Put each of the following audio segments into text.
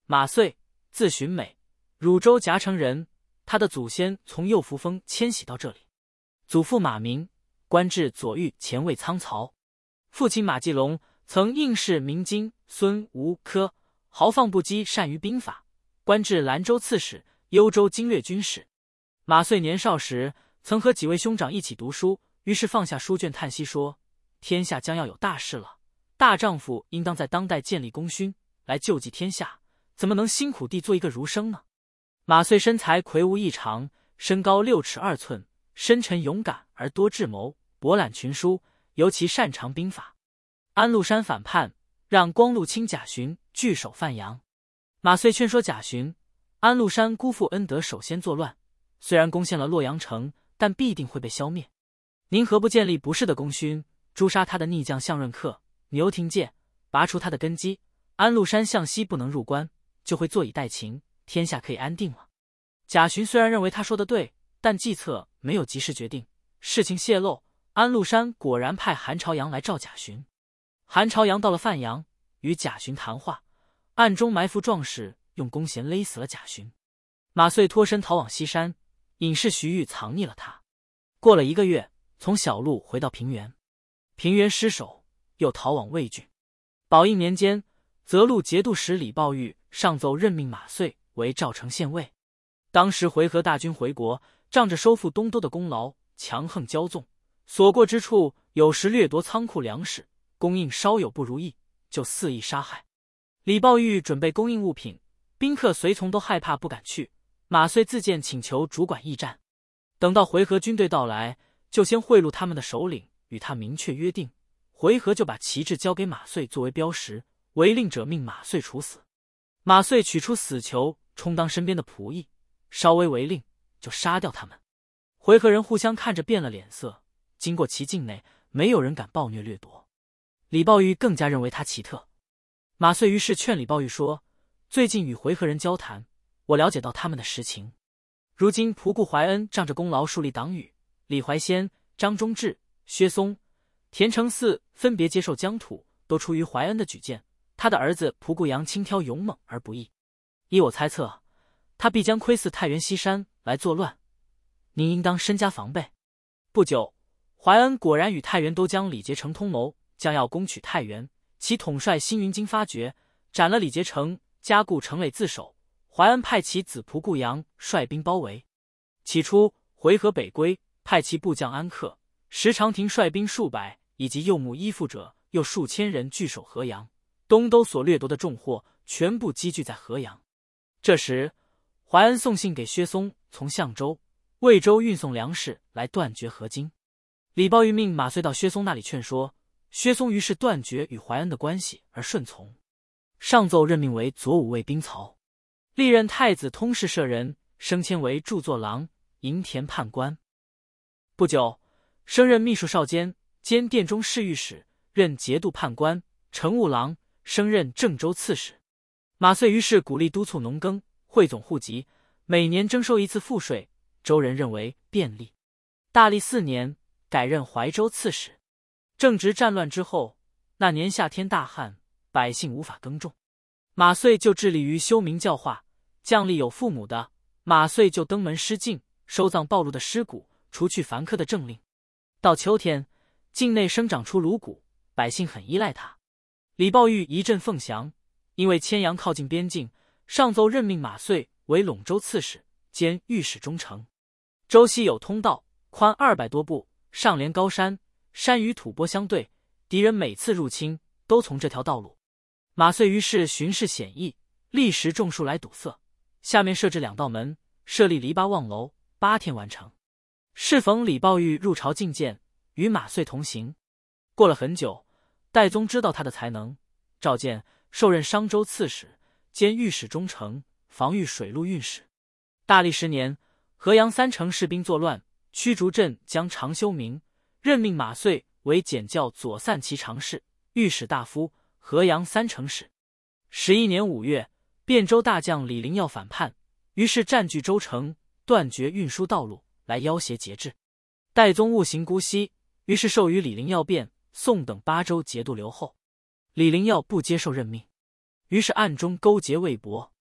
马遂，字寻美，汝州夹城人，他的祖先从右扶风迁徙到这里。祖父马明，官至左御前卫仓曹。父亲马继龙曾应试明经孙吴科，豪放不羁，善于兵法，官至兰州刺史、幽州经略军事。马遂年少时曾和几位兄长一起读书，于是放下书卷叹息说：天下将要有大事了，大丈夫应当在当代建立功勋，来救济天下，怎么能辛苦地做一个儒生呢？马遂身材魁梧异常，身高6尺2寸，深沉勇敢而多智谋，博览群书，尤其擅长兵法。安禄山反叛，让光禄卿贾询据守范阳。马遂劝说贾询，安禄山辜负恩德，首先作乱，虽然攻陷了洛阳城，但必定会被消灭。您何不建立不世的功勋，诛杀他的逆将向润客、牛廷介，拔除他的根基，安禄山向西不能入关，就会坐以待秦，天下可以安定了。贾询虽然认为他说的对，但计策没有及时决定，事情泄露，安禄山果然派韩朝阳来召贾询。韩朝阳到了范阳，与贾询谈话，暗中埋伏壮士，用弓弦勒死了贾询。马遂脱身逃往西山，隐士徐彧藏匿了他。过了1个月，从小路回到平原，平原失守，又逃往魏郡。宝应年间，泽路节度使李抱玉上奏任命马遂为赵城县尉。当时回纥大军回国，仗着收复东都的功劳，强横骄纵，所过之处有时掠夺仓库粮食，供应稍有不如意，就肆意杀害。李抱玉准备供应物品，宾客随从都害怕不敢去，马遂自荐请求主管驿站。等到回纥军队到来，就先贿赂他们的首领，与他明确约定，回纥就把旗帜交给马遂作为标识，违令者命马遂处死。马遂取出死囚充当身边的仆役，稍微违令就杀掉他们。回纥人互相看着变了脸色，经过其境内，没有人敢暴虐掠夺。李抱玉更加认为他奇特。马遂于是劝李抱玉说：最近与回纥人交谈，我了解到他们的实情。如今仆固怀恩仗着功劳树立党羽，李怀仙、张忠志、薛松、田承嗣分别接受疆土，都出于怀恩的举荐。他的儿子仆固杨轻佻勇猛而不义，依我猜测，他必将窥伺太原西山来作乱，您应当深加防备。不久，怀恩果然与太原都将李结成通谋，将要攻取太原，其统帅辛云经发觉，斩了李结成，加固城垒自守。怀恩派其子仆固杨率兵包围。起初回纥北归，派其部将安克、石长亭率兵数百，以及右目依附者又数千人据守河阳，东都所掠夺的重货全部积聚在河阳。这时怀恩送信给薛松，从象州、魏州运送粮食来断绝河津。李抱玉命马遂到薛松那里劝说，薛松于是断绝与怀恩的关系而顺从，上奏任命为左武卫兵曹，历任太子通事舍人，升迁为著作郎、营田判官。不久，升任秘书少监兼殿中侍御史，任节度判官、乘务郎，升任郑州刺史。马遂于是鼓励督促农耕，汇总户籍，每年征收1次赋税，州人认为便利。大历4年，改任怀州刺史。正值战乱之后，那年夏天大旱，百姓无法耕种，马遂就致力于修明教化。将吏有父母的，马遂就登门施敬，收葬暴露的尸骨，除去凡苛的政令。到秋天，境内生长出颅骨，百姓很依赖他。李抱玉一阵凤翔，因为牵阳靠近边境，上奏任命马遂为陇州刺史兼御史中丞。州西有通道，宽200多步，上连高山，山与土坡相对，敌人每次入侵都从这条道路。马遂于是巡视险役，立时种树来堵塞，下面设置2道门，设立篱笆望楼，8天完成。适逢李抱玉入朝觐见，与马遂同行。过了很久，戴宗知道他的才能，召见，授任商州刺史兼御史中丞，防御水陆运使。大历10年，河阳3城士兵作乱，驱逐镇将常修明，任命马遂为检校左散骑常侍、御史大夫、河阳3城使。11年5月，汴州大将李陵要反叛，于是占据州城，断绝运输道路，来要挟节制。戴宗误行姑息，于是授予李陵要变、宋等8州节度留后。李陵要不接受任命，于是暗中勾结魏博。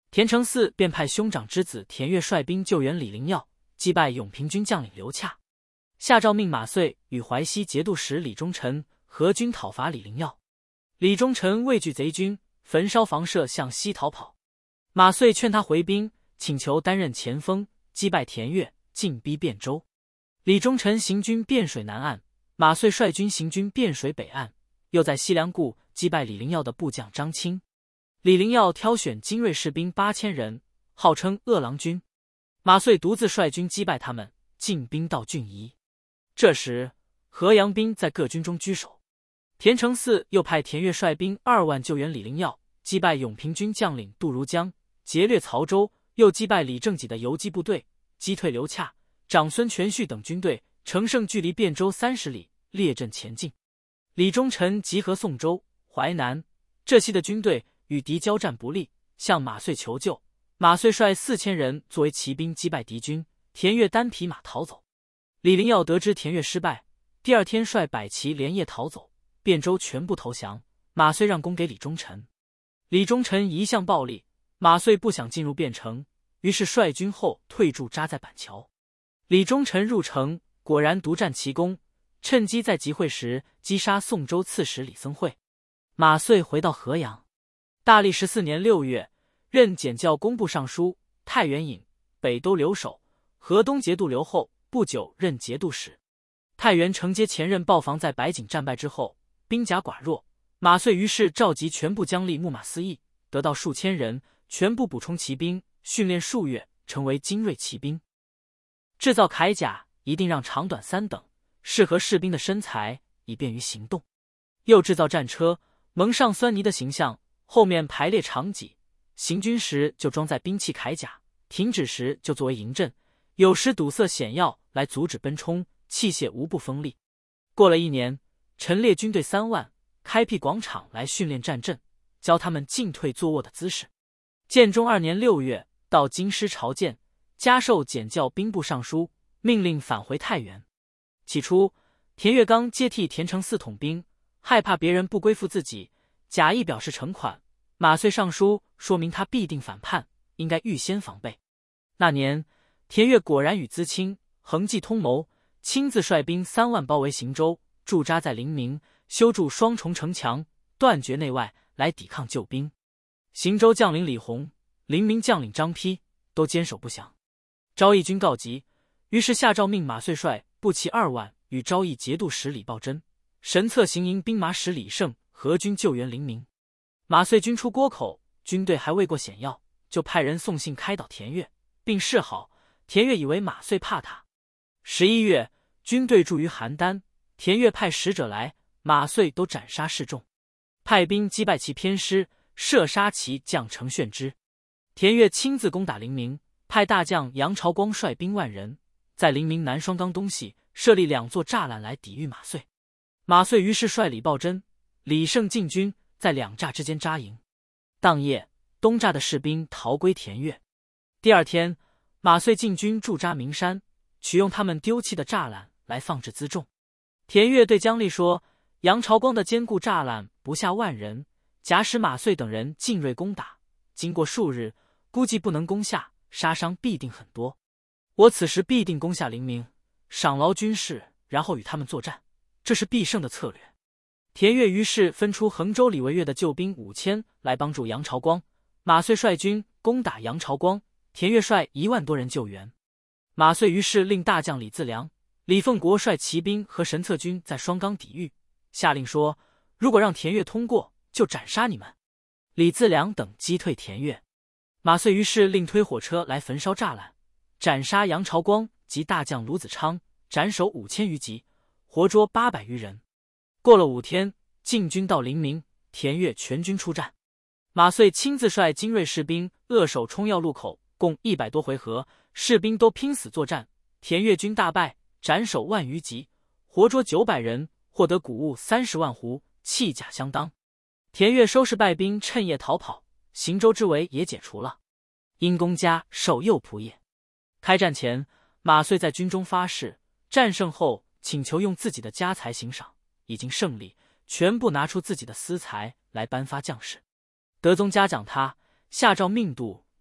田承嗣便派兄长之子田悦率兵救援李灵耀，击败永平军将领刘洽。下诏命马遂与淮西节度使李忠臣合军讨伐李灵耀。李忠臣畏惧贼军，焚烧房舍向西逃跑。马遂劝他回兵，请求担任前锋，击败田悦，进逼汴州。李忠臣行军汴水南岸，马遂率军行军汴水北岸，又在西凉固击败李灵耀的部将张钦。李灵耀挑选精锐士兵8000人，号称恶狼军。马遂独自率军击败他们，进兵到郡夷。这时河阳兵在各军中居首。田承嗣又派田悦率兵2万救援李灵耀，击败永平军将领杜如江，劫掠曹州，又击败李正己的游击部队，击退刘洽、长孙全绪等军队，乘胜距离汴州30里，列阵前进。李忠臣集合宋州、淮南浙西的军队，与敌交战不利，向马遂求救。马遂率4000人作为骑兵击败敌军，田悦单匹马逃走。李灵耀得知田悦失败，第2天率百骑连夜逃走，汴州全部投降。马遂让功给李忠臣。李忠臣一向暴力，马遂不想进入汴城，于是率军后退驻扎在板桥。李忠臣入城，果然独占奇功，趁机在集会时击杀宋州刺史李僧会。马遂回到河阳。大历14年6月，任检校工部尚书、太原尹、北都留守、河东节度留后，不久任节度使。太原承接前任豹房在白井战败之后，兵甲寡弱，马遂于是召集全部将吏牧马司役，得到数千人，全部补充骑兵，训练数月，成为精锐骑兵。制造铠甲一定让长短3等，适合士兵的身材，以便于行动。又制造战车，蒙上酸泥的形象，后面排列长戟，行军时就装载兵器铠甲，停止时就作为营阵，有时堵塞险要来阻止奔冲，器械无不锋利。过了1年，陈列军队3万，开辟广场来训练战阵，教他们进退坐卧的姿势。建中2年6月，到京师朝见，加授检校兵部尚书，命令返回太原。起初，田悦刚接替田承嗣统兵，害怕别人不归附自己，假意表示惩款。马遂上书说明他必定反叛，应该预先防备。那年，田悦果然与资清、恒济通谋，亲自率兵3万包围行州，驻扎在临明，修筑双重城墙，断绝内外，来抵抗救兵。行州将领李弘、临明将领张丕都坚守不降。昭义军告急，于是下诏命马遂率步骑2万与昭义节度使李抱真、神策行营兵马使李胜合军救援临明。马遂军出郭口，军队还未过险要，就派人送信开导田悦，并示好。田悦以为马遂怕他。11月，军队驻于邯郸，田悦派使者来，马遂都斩杀示众，派兵击败其偏师，射杀其将程炫之。田悦亲自攻打临明，派大将杨朝光率兵1万人，在临明南双冈东西设立2座栅栏来抵御马遂。马遂于是率李抱真、李胜进军，在2栅之间扎营。当夜，东栅的士兵逃归田悦。第2天，马遂进军驻扎名山，取用他们丢弃的栅栏来放置辎重。田悦对姜立说：“杨朝光的坚固栅栏不下1万人，假使马遂等人进锐攻打，经过数日，估计不能攻下，杀伤必定很多。我此时必定攻下临明，赏劳军士，然后与他们作战，这是必胜的策略。”田悦于是分出衡州李惟岳的救兵5000来帮助杨朝光，马遂率军攻打杨朝光，田悦率1万多人救援。马遂于是令大将李自良、李凤国率骑兵和神策军在双冈抵御，下令说：“如果让田悦通过，就斩杀你们。”李自良等击退田悦。马遂于是令推火车来焚烧栅栏，斩杀杨朝光及大将卢子昌，斩首5000余级，活捉800余人。过了5天，进军到临明，田悦全军出战。马遂亲自率精锐士兵扼守冲要路口，共100多回合，士兵都拼死作战。田悦军大败，斩首1万余级，活捉900人，获得谷物30万斛，器甲相当。田悦收拾败兵，趁夜逃跑，行州之围也解除了。因公家授右仆射。开战前，马遂在军中发誓，战胜后请求用自己的家财行赏，已经胜利，全部拿出自己的私财来颁发将士。德宗嘉奖他，下诏命度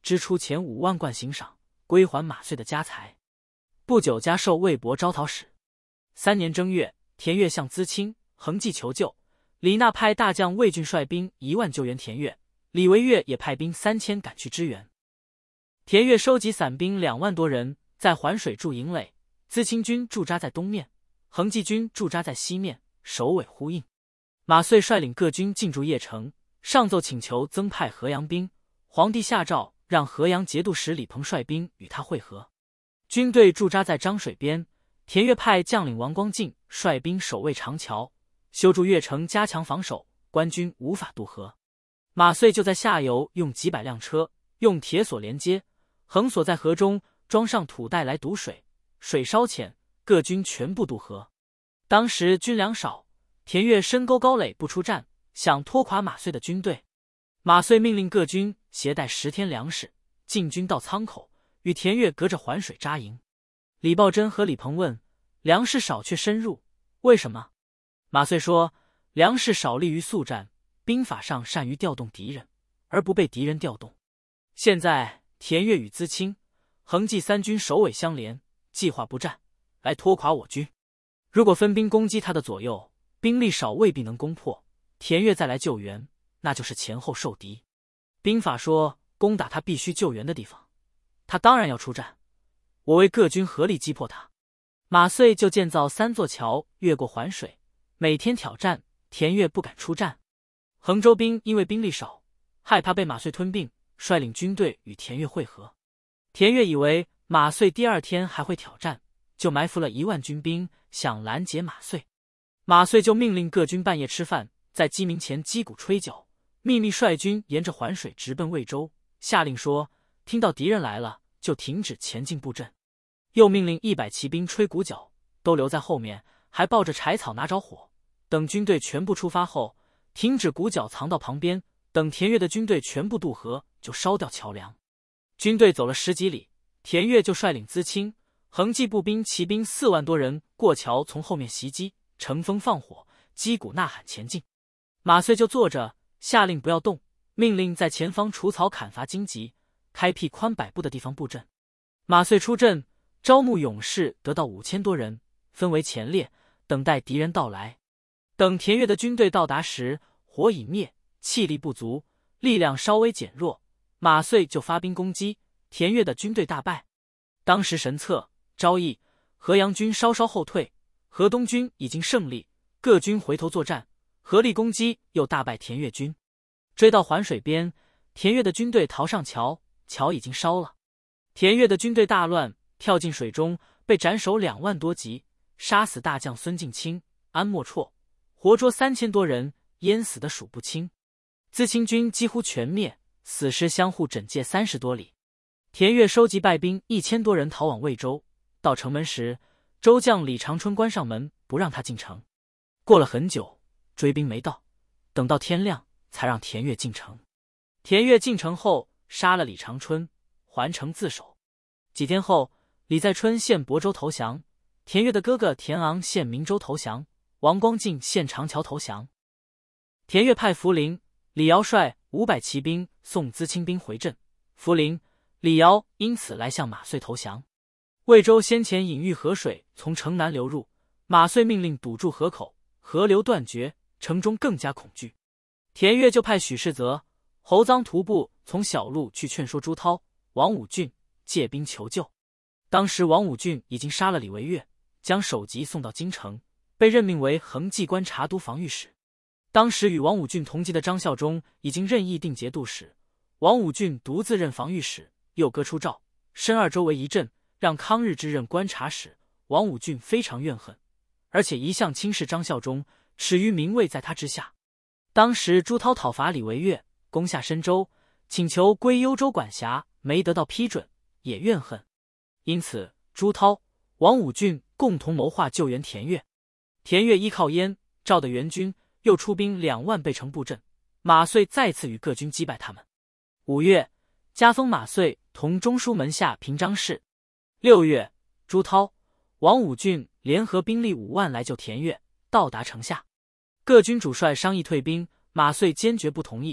支出前5万贯行赏，归还马遂的家财。不久加授魏博招讨使。3年正月，田悦向资清、恒济求救，李纳派大将魏俊率兵1万救援田悦，李维岳也派兵3000赶去支援。田悦收集散兵2万多人，在环水筑营垒，资清军驻扎在东面，恒济军驻扎在西面，首尾呼应。马遂率领各军进驻邺城，上奏请求增派河阳兵，皇帝下诏让河阳节度使李鹏率兵与他会合。军队驻扎在漳水边，田悦派将领王光进率兵守卫长桥，修筑邺城，加强防守，官军无法渡河。马遂就在下游用几百辆车，用铁索连接，横索在河中，装上土袋来堵水，水稍浅，各军全部渡河。当时军粮少，田悦深沟高垒不出战，想拖垮马遂的军队。马遂命令各军携带10天粮食，进军到仓口，与田悦隔着环水扎营。李抱真和李鹏问：粮食少却深入，为什么？马遂说：粮食少利于速战，兵法上善于调动敌人，而不被敌人调动。现在田悦与资清、恒济3军首尾相连，计划不战，来拖垮我军。如果分兵攻击他的左右，兵力少未必能攻破，田悦再来救援，那就是前后受敌。兵法说攻打他必须救援的地方，他当然要出战，我为各军合力击破他。马遂就建造3座桥，越过环水，每天挑战，田悦不敢出战。衡州兵因为兵力少，害怕被马遂吞并，率领军队与田悦会合。田悦以为马遂第2天还会挑战，就埋伏了1万军兵，想拦截马遂。马遂就命令各军半夜吃饭，在鸡鸣前击鼓吹角，秘密率军沿着环水直奔魏州，下令说：听到敌人来了，就停止前进布阵。又命令100骑兵吹鼓角，都留在后面，还抱着柴草拿着火，等军队全部出发后，停止鼓角，藏到旁边，等田悦的军队全部渡河，就烧掉桥梁。军队走了10几里，田悦就率领资清、恒济步兵、骑兵4万多人过桥，从后面袭击，乘风放火，击鼓呐喊前进。马遂就坐着，下令不要动，命令在前方除草砍伐荆棘，开辟宽100步的地方布阵。马遂出阵，招募勇士得到5000多人，分为前列，等待敌人到来。等田悦的军队到达时，火已灭，气力不足，力量稍微减弱，马遂就发兵攻击，田悦的军队大败。当时神策、昭义、河阳军稍稍后退，河东军已经胜利，各军回头作战，合力攻击，又大败田悦军。追到环水边，田悦的军队逃上桥，桥已经烧了。田悦的军队大乱，跳进水中，被斩首2万多级，杀死大将孙敬清、安莫绰，活捉3000多人，淹死的数不清。资清军几乎全灭，死尸相互枕藉30多里。田悦收集败兵1000多人，逃往魏州。到城门时，州将李长春关上门，不让他进城。过了很久，追兵没到，等到天亮才让田悦进城。田悦进城后，杀了李长春，还城自首。几天后，李在春献亳州投降，田悦的哥哥田昂献明州投降，王光进献长桥投降。田悦派涪陵、李尧率500骑兵送资清兵回镇，涪陵、李尧因此来向马遂投降。魏州先前引御河水从城南流入，马遂命令堵住河口，河流断绝，城中更加恐惧。田悦就派许世泽、侯臧徒步从小路去劝说朱涛、王武俊借兵求救。当时王武俊已经杀了李维岳，将首级送到京城，被任命为恒济关察都防御使。当时与王武俊同级的张孝忠已经任意定节度使，王武俊独自任防御使，又割出诏，申2州为一镇，让康日之任观察使。王武俊非常怨恨，而且一向轻视张孝忠，耻于名位在他之下。当时朱涛讨伐李维岳，攻下深州，请求归幽州管辖，没得到批准，也怨恨。因此朱涛、王武俊共同谋划救援田悦。田悦依靠燕、赵的援军，又出兵2万备城布阵，马遂再次与各军击败他们。5月，加封马遂同中书门下平章事。6月，朱涛、王武俊联合兵力5万来救田悦，到达城下。各军主帅商议退兵，马遂坚决不同意，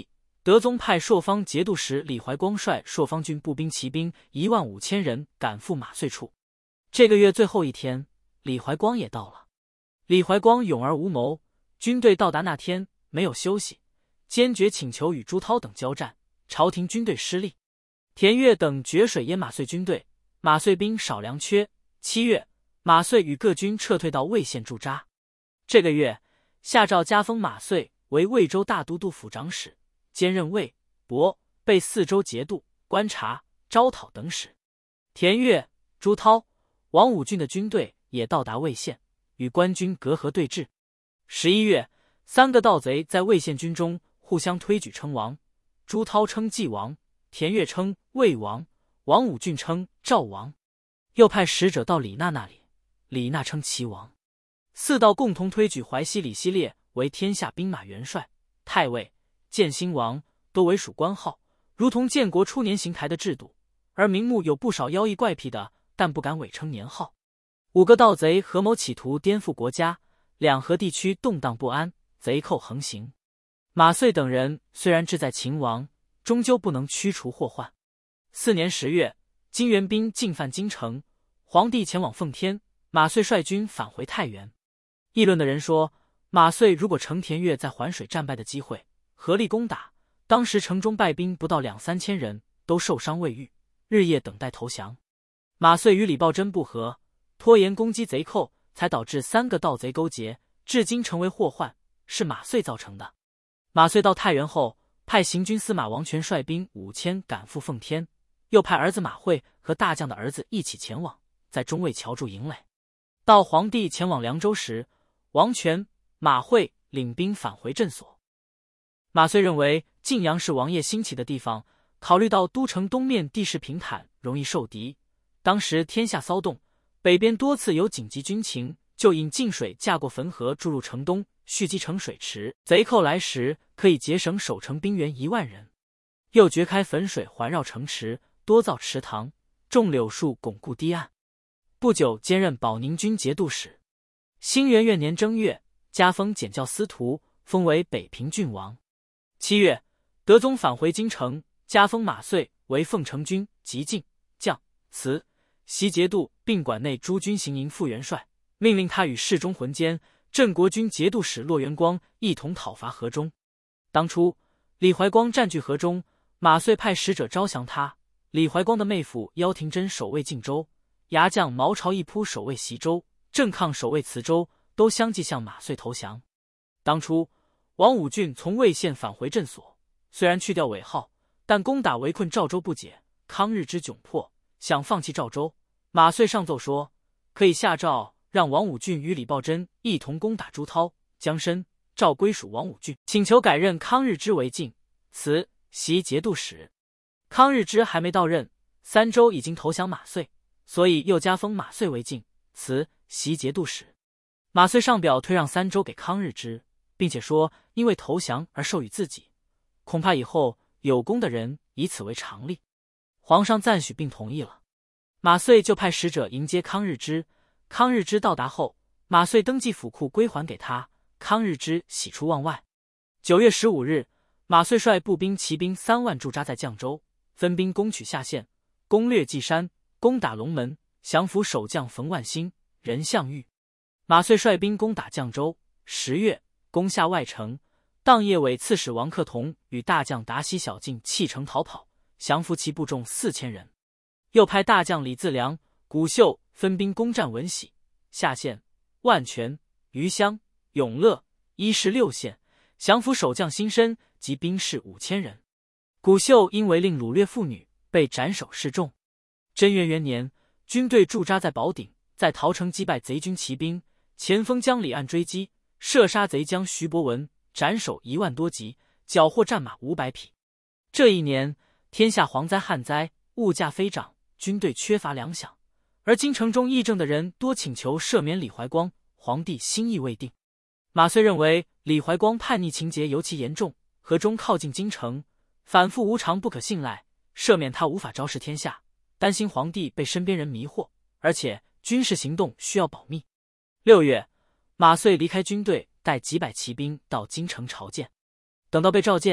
德宗派朔方节度使李怀光率朔方军步兵骑兵15000人赶赴马遂处。这个月最后一天，李怀光也到了。李怀光勇而无谋，军队到达那天没有休息，坚决请求与朱涛等交战，朝廷军队失利。田悦等决水淹马遂军队，马遂兵少粮缺。7月，马遂与各军撤退到魏县驻扎。这个月，下诏加封马遂为魏州大都督府长史，兼任魏、亳、备4州节度、观察、招讨等使。田悦、朱涛、王武俊的军队也到达魏县，与官军隔河对峙。11月，3个盗贼在魏县军中互相推举称王，朱涛称纪王，田悦称魏王，王武俊称赵王。又派使者到李纳那里，李纳称齐王。4道共同推举淮西李希烈为天下兵马元帅、太尉、建兴王，都为属官号，如同建国初年邢台的制度。而名目有不少妖异怪癖的，但不敢伪称年号。5个盗贼合谋企图颠覆国家，两河地区动荡不安，贼寇横行。马遂等人虽然志在秦王，终究不能驱除祸患。4年10月，金元兵进犯京城，皇帝前往奉天，马遂率军返回太原。议论的人说，马遂如果乘田悦在环水战败的机会，合力攻打，当时城中败兵不到2-3千人，都受伤未愈，日夜等待投降。马遂与李抱真不和，拖延攻击贼寇，才导致3个盗贼勾结，至今成为祸患，是马遂造成的。马遂到太原后，派行军司马王权率兵5000赶赴奉天，又派儿子马会和大将的儿子一起前往，在中卫桥筑营垒。到皇帝前往凉州时，王权、马会领兵返回镇所。马遂认为晋阳是王爷兴起的地方，考虑到都城东面地势平坦，容易受敌。当时天下骚动，北边多次有紧急军情，就引晋水架过汾河注入城东，蓄积成水池，贼寇来时可以节省守城兵员1万人。又掘开汾水环绕城池，多造池塘，种柳树巩固堤岸。不久兼任保宁军节度使。兴元元年正月，加封检校司徒，封为北平郡王。7月，德宗返回京城，加封马遂为奉承军及进将祠袭节度，并管内诸军行营副元帅，命令他与侍中浑监、镇国军节度使骆元光一同讨伐河中。当初李怀光占据河中，马遂派使者招降他。李怀光的妹夫姚廷珍守卫晋州，牙将毛朝一扑守卫习州，郑抗守卫磁州，都相继向马遂投降。当初王武俊从魏县返回镇所，虽然去掉尾号，但攻打围困赵州不解，康日之窘迫，想放弃赵州。马遂上奏说，可以下诏让王武俊与李抱真一同攻打朱涛、江参，诏归属王武俊，请求改任康日之为晋、祠、袭节度使。康日之还没到任，3州已经投降马遂，所以又加封马遂为晋、祠、袭节度使。马遂上表推让3州给康日之，并且说因为投降而授予自己，恐怕以后有功的人以此为常例。皇上赞许并同意了。马遂就派使者迎接康日之。康日之到达后，马遂登记府库归还给他，康日之喜出望外。9月15日，马遂率步兵骑兵3万驻扎在绛州，分兵攻取下县，攻略稷山，攻打龙门，降服守将冯万兴、任相玉。马遂率兵攻打绛州。10月，攻下外城，当夜尾刺史王克同与大将达西小径弃城逃跑，降服其部众4000人。又派大将李自良、谷秀分兵攻占文喜、下县、万全、余乡、永乐、伊势6县，降服守将辛申及兵士5000人。谷秀因为令掳掠妇女，被斩首示众。贞元元年，军队驻扎在宝鼎，在陶城击败贼军骑兵，前锋将李岸追击，射杀贼将徐伯文，斩首1万多级，缴获战马500匹。这一年，天下蝗灾旱灾，物价飞涨，军队缺乏粮饷，而京城中议政的人多请求赦免李怀光，皇帝心意未定。马遂认为李怀光叛逆情节尤其严重，河中靠近京城，反复无常，不可信赖，赦免他无法昭示天下，担心皇帝被身边人迷惑，而且军事行动需要保密。6月，马遂离开军队，带几百骑兵到京城朝见。等到被召见，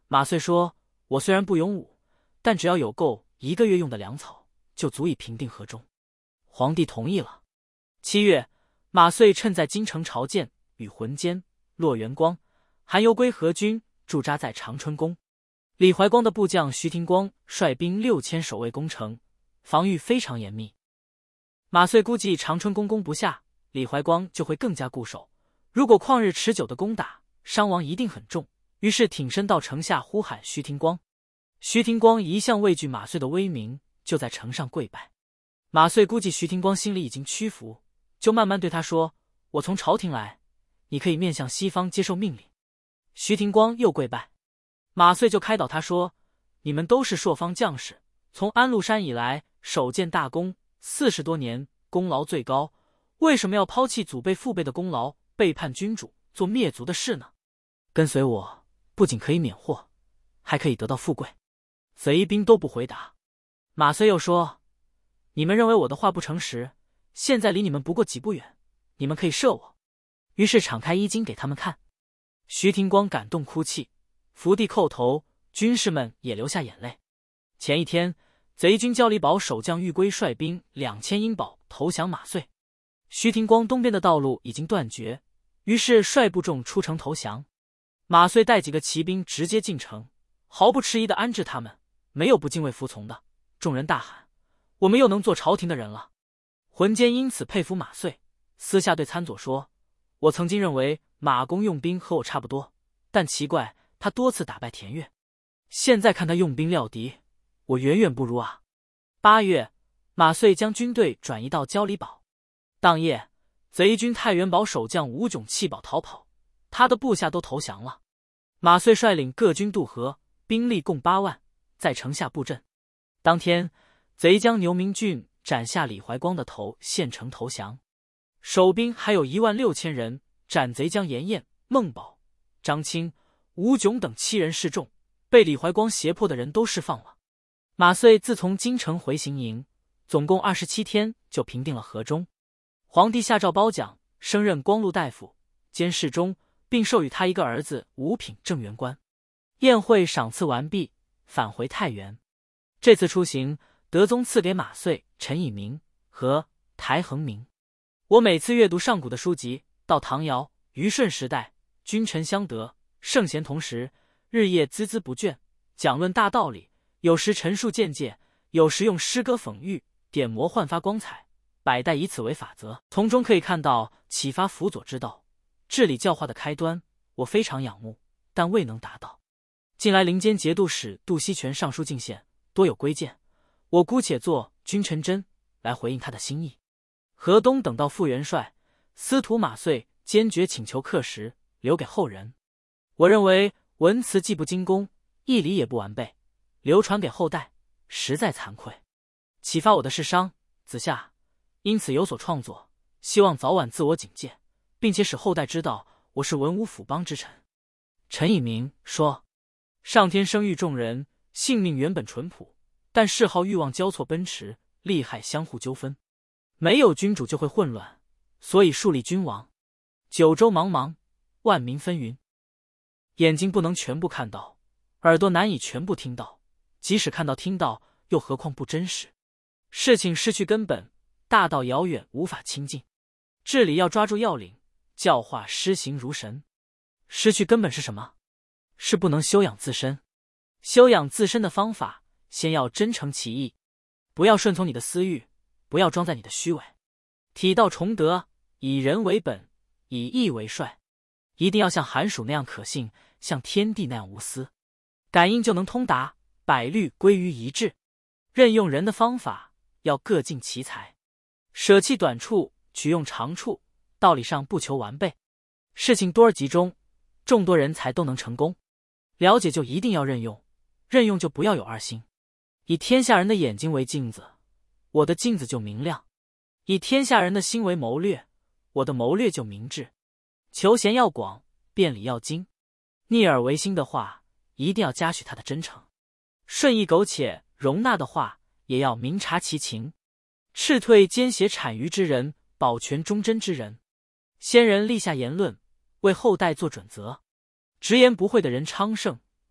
马遂说：“我虽然不勇武，但只要有够1个月用的粮草，就足以平定河中。”皇帝同意了。7月，马遂趁在京城朝见，与浑坚、骆元光、韩尤归合军驻扎在长春宫。李怀光的部将徐廷光率兵6000守卫攻城，防御非常严密。马遂估计长春宫攻不下，李怀光就会更加固守。如果旷日持久的攻打，伤亡一定很重，于是挺身到城下呼喊徐廷光。徐廷光一向畏惧马遂的威名，就在城上跪拜。马遂估计徐廷光心里已经屈服，就慢慢对他说：“我从朝廷来，你可以面向西方接受命令。”徐廷光又跪拜。马遂就开导他说：“你们都是朔方将士，从安禄山以来首建大功40多年，功劳最高，为什么要抛弃祖辈父辈的功劳，背叛君主，做灭族的事呢？跟随我不仅可以免祸，还可以得到富贵。”贼兵都不回答。马遂又说：“你们认为我的话不诚实，现在离你们不过几步远，你们可以射我。”于是敞开衣襟给他们看。徐廷光感动哭泣，伏地叩头，军士们也流下眼泪。前一天，贼军焦里堡守将玉圭率兵2000英宝投降马遂。徐廷光东边的道路已经断绝，于是率部众出城投降。马遂带几个骑兵直接进城，毫不迟疑地安置他们，没有不敬畏服从的。众人大喊：“我们又能做朝廷的人了！”浑坚因此佩服马遂，私下对参佐说：“我曾经认为马公用兵和我差不多，但奇怪，他多次打败田悦，现在看他用兵料敌，我远远不如啊。”8月，马遂将军队转移到焦里堡。当夜，贼军太原堡守将吴炯弃堡逃跑，他的部下都投降了。马遂率领各军渡河，兵力共8万，在城下布阵。当天，贼将牛明俊斩下李怀光的头，献城投降。守兵还有16000人，斩贼将严彦、孟宝、张清、吴炯等7人示众，被李怀光胁迫的人都释放了。马遂自从京城回行营，总共27天就平定了河中。皇帝下诏褒奖，升任光禄大夫、兼侍中，并授予他一个儿子五品正员官。宴会赏赐完毕，返回太原。这次出行，德宗赐给马遂陈以明和台衡明。我每次阅读上古的书籍，到唐尧、虞舜时代，君臣相得，圣贤同时，日夜孜孜不倦，讲论大道理，有时陈述见解，有时用诗歌讽喻、点魔焕发光彩，百代以此为法则，从中可以看到启发辅佐之道、治理教化的开端。我非常仰慕，但未能达到。近来临间节度使杜锡全上书进献，多有规谏，我姑且做君臣真来回应他的心意。河东等到副元帅司徒马遂坚决请求刻石，留给后人。我认为文辞既不精工，义理也不完备，流传给后代，实在惭愧。启发我的是商、子夏，因此有所创作，希望早晚自我警戒，并且使后代知道我是文武辅邦之臣。陈以明说：“上天生育众人，性命原本淳朴，但嗜好欲望交错奔驰，利害相互纠纷。没有君主就会混乱，所以树立君王。九州茫茫，万民纷纭。眼睛不能全部看到，耳朵难以全部听到，即使看到听到，又何况不真实？事情失去根本，大道遥远，无法亲近。治理要抓住要领，教化施行如神。失去根本是什么？是不能修养自身。修养自身的方法，先要真诚其意，不要顺从你的私欲，不要装在你的虚伪。体道崇德，以人为本，以义为帅。一定要像寒暑那样可信，像天地那样无私。感应就能通达，百虑归于一致。任用人的方法，要各尽其才，舍弃短处，取用长处，道理上不求完备。事情多而集中，众多人才都能成功。了解就一定要任用，任用就不要有二心。以天下人的眼睛为镜子，我的镜子就明亮；以天下人的心为谋略，我的谋略就明智。求贤要广，辩理要精，逆耳为心的话，一定要嘉许他的真诚；顺意苟且容纳的话，也要明察其情。斥退奸邪谄谀之人，保全忠贞之人。先人立下言论，为后代做准则。直言不讳的人昌盛，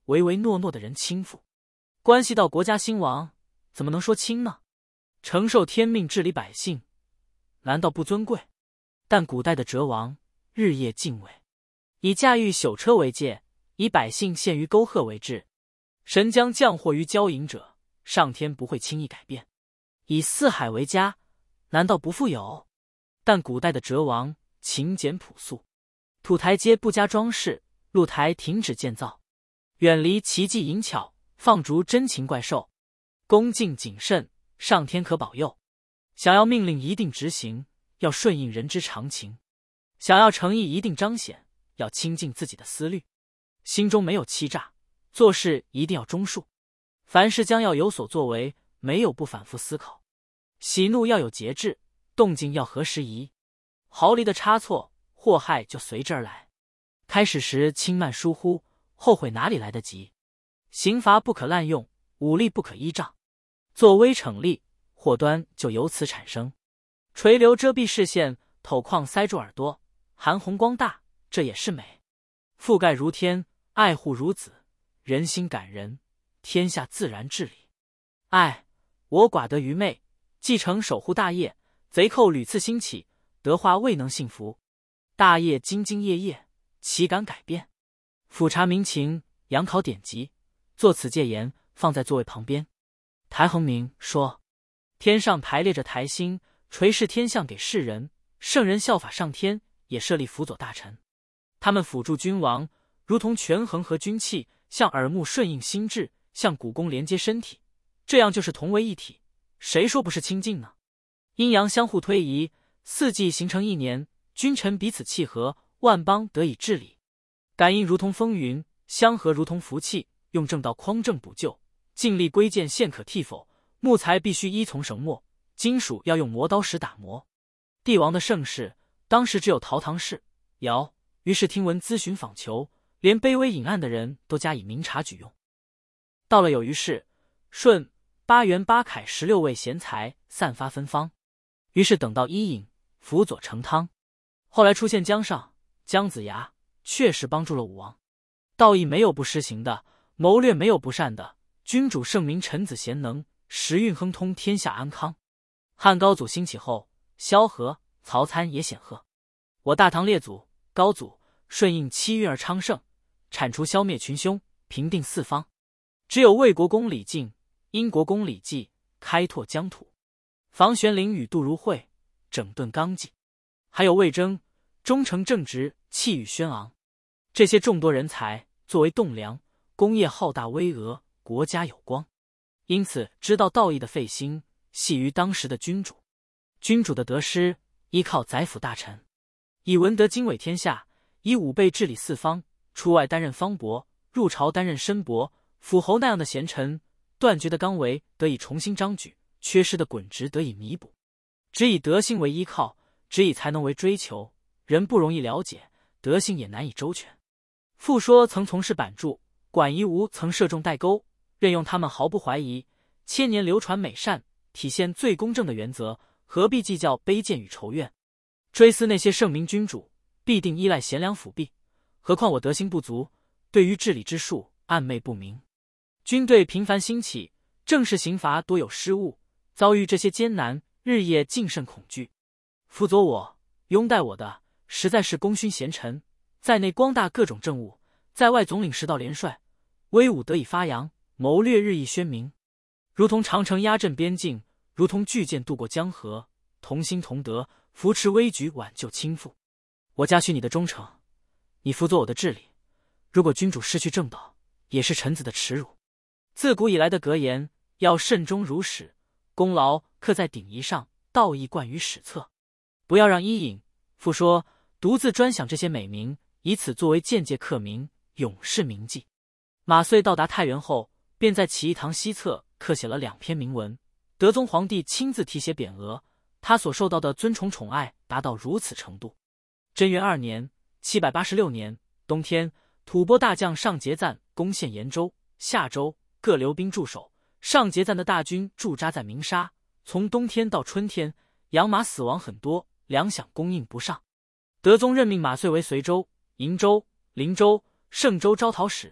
唯唯诺诺的人轻负，关系到国家兴亡，怎么能说轻呢？承受天命治理百姓，难道不尊贵？但古代的哲王日夜敬畏，以驾驭朽车为戒，以百姓陷于沟壑为治。神将降祸于骄淫者，上天不会轻易改变。以四海为家，难道不富有？但古代的哲王勤俭朴素，土台阶不加装饰，露台停止建造，远离奇技淫巧，放逐真情怪兽，恭敬谨慎，上天可保佑。想要命令一定执行，要顺应人之常情；想要诚意一定彰显，要清净自己的思虑，心中没有欺诈，做事一定要忠恕。凡事将要有所作为，没有不反复思考。喜怒要有节制，动静要合时宜。毫厘的差错，祸害就随之而来。开始时轻慢疏忽，后悔哪里来得及？刑罚不可滥用，武力不可依仗。作威惩厉，祸端就由此产生。垂流遮蔽视线，透眶塞住耳朵，含红光大，这也是美。覆盖如天，爱护如子，人心感人，天下自然治理。唉，我寡得愚昧，继承守护大业，贼寇屡次兴起，德化未能幸福。大业兢兢业业，岂敢改变？俯察民情，仰考典籍，作此戒言，放在座位旁边。台衡明说：天上排列着台星，垂示天象给世人，圣人效法上天，也设立辅佐大臣。他们辅助君王，如同权衡和军器，像耳目顺应心智，像骨弓连接身体，这样就是同为一体。谁说不是清净呢？阴阳相互推移，四季形成一年，君臣彼此契合，万邦得以治理。感应如同风云，相合如同福气，用正道匡正补救，尽力归建现可替否。木材必须依从绳墨，金属要用磨刀石打磨。帝王的盛世，当时只有陶唐氏、尧，于是听闻咨询访求，连卑微隐暗的人都加以明察举用。到了有虞氏、舜、巴元、巴凯16位贤才散发芬芳，于是等到伊尹辅佐成汤。后来出现姜尚、姜子牙，确实帮助了武王。道义没有不施行的，谋略没有不善的，君主圣明，臣子贤能，时运亨通，天下安康。汉高祖兴起后，萧何、曹参也显赫。我大唐列祖高祖顺应七运而昌盛，铲除消灭群凶，平定四方。只有魏国公李靖、殷国公李绩开拓疆土，房玄龄与杜如晦整顿纲纪，还有魏征忠诚正直，气宇轩昂。这些众多人才作为栋梁，功业浩大巍峨，国家有光。因此知道道义的费心，系于当时的君主。君主的得失，依靠宰辅大臣。以文德经纬天下，以武备治理四方，出外担任方伯，入朝担任申伯、辅侯那样的贤臣，断绝的纲维得以重新张举，缺失的滚直得以弥补。只以德性为依靠，只以才能为追求，人不容易了解，德性也难以周全。傅说曾从事版注，管夷吾曾射中代沟，任用他们毫不怀疑，千年流传美善，体现最公正的原则，何必计较卑贱与仇怨？追思那些圣明君主，必定依赖贤良辅弼，何况我德行不足，对于治理之术暗昧不明。军队频繁兴起，政事刑罚多有失误，遭遇这些艰难，日夜谨慎恐惧。辅佐我、拥戴我的，实在是功勋贤臣，在内光大各种政务，在外总领10道连帅，威武得以发扬，谋略日益宣明。如同长城压阵边境，如同巨舰渡过江河，同心同德，扶持危局，挽救倾覆。我嘉许你的忠诚，你辅佐我的治理。如果君主失去正道，也是臣子的耻辱。自古以来的格言，要慎终如始，功劳刻在鼎仪上，道义冠于史册。不要让伊尹、傅说独自专享这些美名，以此作为间接刻名，永世铭记。马遂到达太原后，便在起义堂西侧刻写了2篇铭文，德宗皇帝亲自题写匾额，他所受到的尊崇宠爱达到如此程度。贞元2年786年冬天，吐蕃大将上节赞攻陷延州、夏州，各留兵驻守。上节赞的大军驻扎在鸣沙，从冬天到春天，养马死亡很多，粮饷供应不上。德宗任命马遂为随州、瀛州、灵州、盛州招讨使，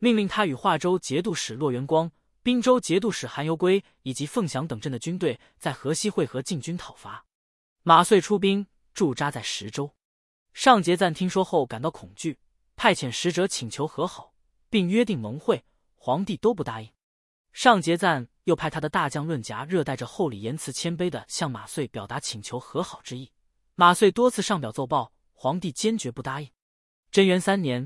命令他与华州节度使骆元光、滨州节度使韩尤圭以及凤翔等镇的军队在河西会合进军讨伐。马遂出兵驻扎在石州。上节赞听说后感到恐惧，派遣使者请求和好，并约定盟会，皇帝都不答应。上节赞又派他的大将论夹热带着厚礼言辞谦卑地向马遂表达请求和好之意。马遂多次上表奏报，皇帝坚决不答应。贞元3年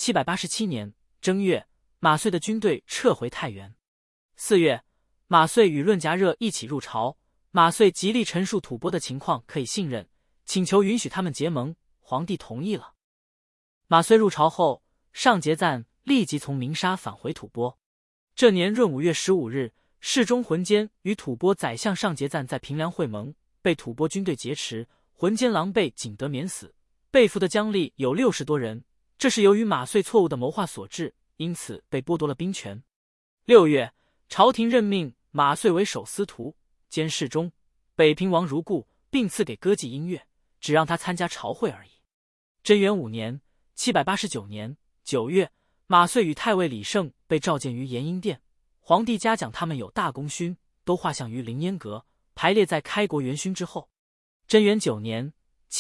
787年正月，马遂的军队撤回太原。4月，马遂与论夹热一起入朝，马遂极力陈述吐蕃的情况可以信任，请求允许他们结盟，皇帝同意了。马遂入朝后，上节赞立即从鸣沙返回吐蕃。这年闰5月15日，世宗浑坚与吐蕃宰相上节赞在平凉会盟，被吐蕃军队劫持，浑坚狼狈，仅得免死。被俘的将吏有60多人，这是由于马遂错误的谋划所致，因此被剥夺了兵权。6月，朝廷任命马遂为首司徒兼侍中，北平王如故，并赐给歌伎音乐，只让他参加朝会而已。贞元5年789年9月，马遂与太尉李胜被召见于延英殿，皇帝嘉奖他们有大功勋，都画像于凌烟阁，排列在开国元勋之后。贞元9年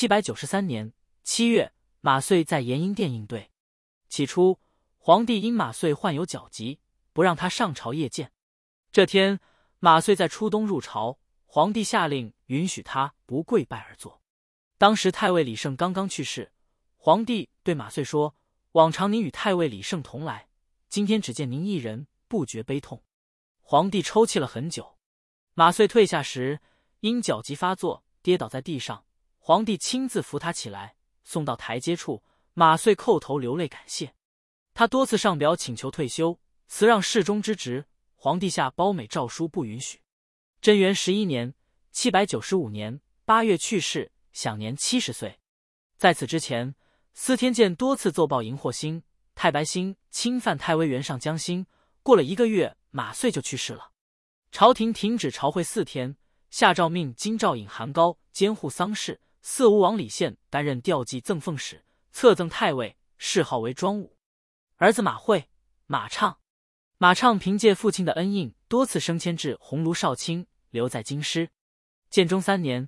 793年7月，马遂在延英殿应对。起初，皇帝因马遂患有脚疾，不让他上朝谒见。这天，马遂在初冬入朝，皇帝下令允许他不跪拜而坐。当时太尉李胜刚刚去世，皇帝对马遂说：“往常您与太尉李胜同来，今天只见您一人，不觉悲痛。”皇帝抽泣了很久。马遂退下时，因脚疾发作，跌倒在地上，皇帝亲自扶他起来，送到台阶处，马遂叩头流泪感谢。他多次上表请求退休，辞让侍中之职，皇帝下褒美诏书不允许。贞元11年795年8月去世，享年70岁。在此之前，司天监多次奏报荧惑星、太白星侵犯太微垣上将星，过了1个月，马遂就去世了。朝廷停止朝会4天，下诏命京兆尹韩高监护丧事，四吴王李宪担任调祭赠奉使，册赠太尉，谥号为庄武。儿子马会、马畅。马畅凭借父亲的恩荫，多次升迁至鸿胪少卿，留在京师。建中3年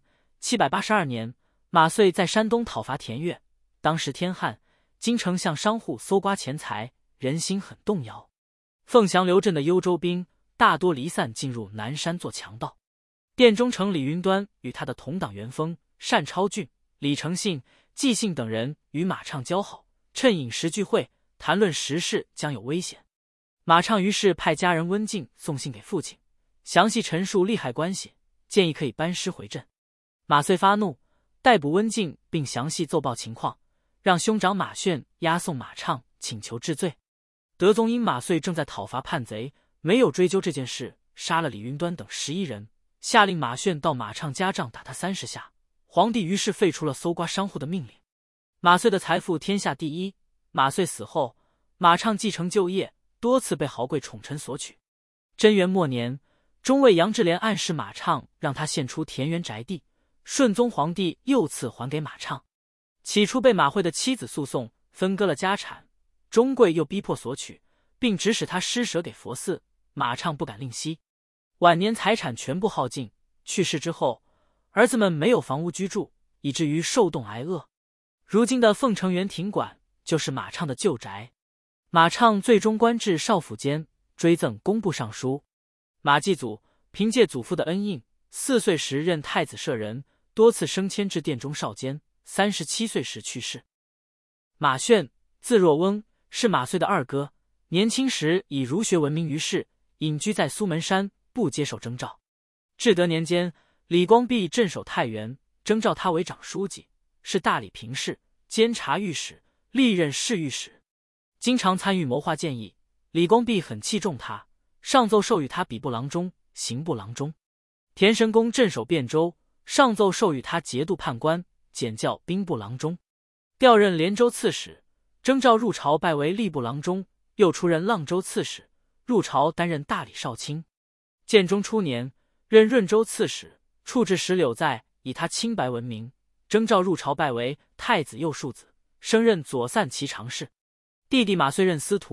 782年，马遂在山东讨伐田越，当时天旱，京城向商户搜刮钱财，人心很动摇。凤翔留镇的幽州兵大多离散进入南山做强盗。殿中丞李云端与他的同党元丰、单超俊、李承信、纪信等人与马畅交好，趁饮食聚会，谈论时事将有危险。马畅于是派家人温敬送信给父亲，详细陈述利害关系，建议可以班师回镇。马遂发怒，逮捕温敬，并详细奏报情况，让兄长马炫押送马畅，请求治罪。德宗因马遂正在讨伐叛贼，没有追究这件事，杀了李云端等11人，下令马炫到马畅家杖打他30下。皇帝于是废除了搜刮商户的命令。马遂的财富天下第一。马遂死后，马畅继承旧业，多次被豪贵宠臣所取。贞元末年，中尉杨志廉暗示马畅，让他献出田园宅地，顺宗皇帝又赐还给马畅。起初被马会的妻子诉讼，分割了家产，中贵又逼迫索取，并指使他施舍给佛寺，马畅不敢吝惜。晚年财产全部耗尽，去世之后，儿子们没有房屋居住，以至于受冻挨饿。如今的凤城园亭馆就是马畅的旧宅。马畅最终官至少府监，追赠工部尚书。马继祖凭借祖父的恩荫，4岁时任太子舍人，多次升迁至殿中少监，37岁时去世。马炫，字若翁，是马遂的二哥，年轻时以儒学闻名于世，隐居在苏门山，不接受征召。至德年间，李光弼镇守太原，征召他为长书记，是大理平事，监察御史，历任侍御史，经常参与谋划建议。李光弼很器重他，上奏授予他笔部郎中、刑部郎中。田神公镇守汴州，上奏授予他节度判官，检校兵部郎中，调任连州刺史，征召入朝拜为吏部郎中，又出任阆州刺史，入朝担任大理少卿。建中初年，任润州刺史，处置石榴在，以他清白闻名，征召入朝拜为太子右庶子，升任左散骑常侍。弟弟马遂任司徒，